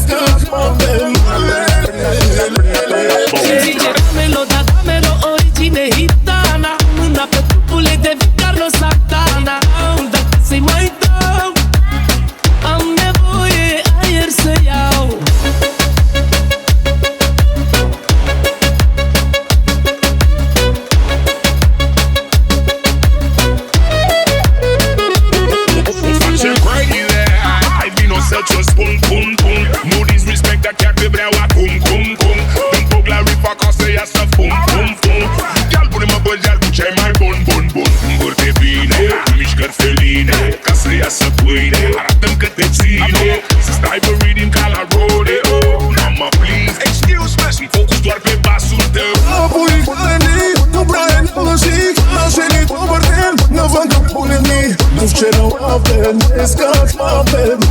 scăți, mă bem. Damelo, da damelo, origine hitana. Mâna pe trupule de Carlos Santana. Dacă să-i mai dau, am nevoie aer să iau. Să spun, pun, pun. Nu disrespect, dar chiar te vreau acum, cum, cum. Dăm foc la rifa ca să iasă fum, fum, fum. Chiar pune-mă băgeal cu cei mai bun, bun, bun. Învârte bine, mișcări feline, ca să iasă pâine. Arată-mi că te ține, să stai pe rhythm ca la rodeo. Mama, please, excuse me, sunt focus doar pe basul tău. Apoi pune-mi, nu Brian, pălășic. Nașenit, Overton, nu vând că pune-mi. Nu-ți ce rău avem, ne scați, mă avem.